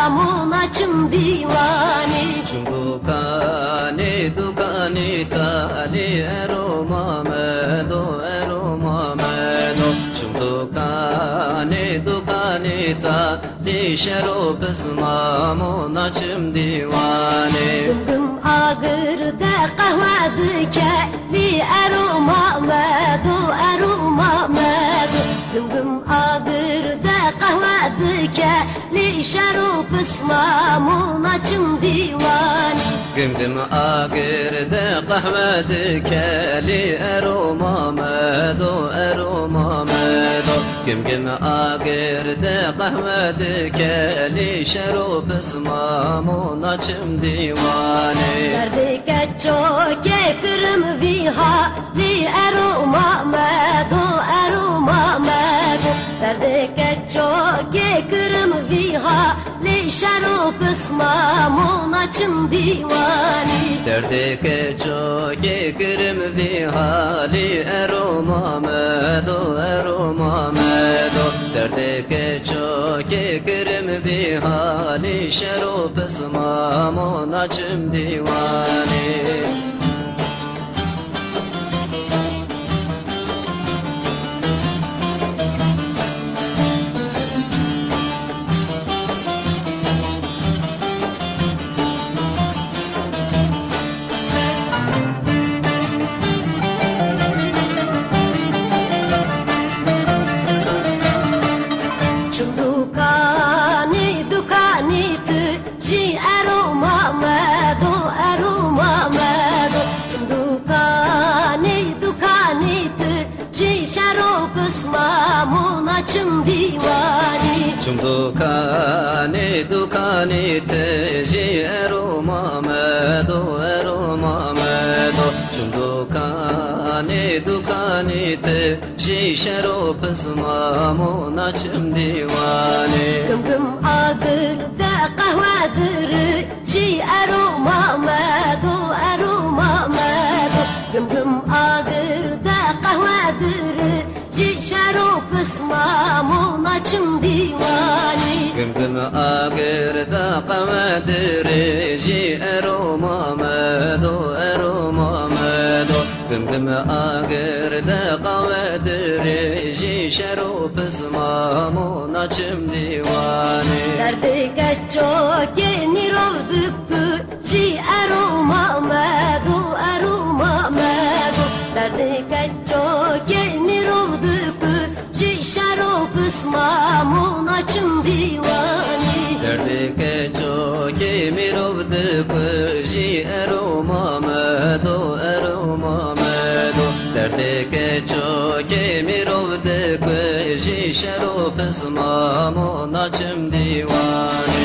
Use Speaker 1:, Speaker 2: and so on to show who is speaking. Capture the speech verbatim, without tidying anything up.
Speaker 1: بسمامون açım divani.
Speaker 2: Çum dukani dukani tali ero mamedo ero mamedo. Çum dukani dukani tali şero bısmamon açım divani.
Speaker 1: Gümgüm ağırda kahvedi keli ero mamedo ero mamedo. Gümgüm ağırda kahvedi keli şero bısmamon açım divani.
Speaker 2: Gümgüm ağırda kahvedi keli ero mamedo ero mamedo. Gümgüm ağırda kahvedi keli şero bısmamon açım divani.
Speaker 1: Derdike çok ekrim viha li ero mamedo ero mamedo. Derdike çok ekrim viha li şero bısmamon açım divani.
Speaker 2: Derdike çok ekrim vihali ero mamedo ero mamedo. Derdike çok ekrim vihali şero bısmamon açım divani.
Speaker 1: Dukani dukani tu ji ero mamedo ero mamedo. Dukani dukani tu ji şero bısmamon açım divani.
Speaker 2: Çum dukani dukani teji ero mamedo ero mamedo. Çum dukani dukani teji şero bısmamon açım divani.
Speaker 1: Gümgüm ağırda kahvedir ji ero mamedo ero mamedo. Gümgüm ağırda kahvedir ji şero bısmamon açım divani.
Speaker 2: Gümgüm ağırda kahvedir ji ero mamedo ero mamedo. Gümgüm ağırda kahvedir ji şero bısmamon açım divani.
Speaker 1: Derdike çok emirovduk ji ero mamedo ero mamedo. Derdike çok emirovduk ji şero bısmamon açım divani.
Speaker 2: Derdike çok emirovduk ji ero mamedo ero mamedo. Derdike çok emirovduk ji şero bısmamon açım divani.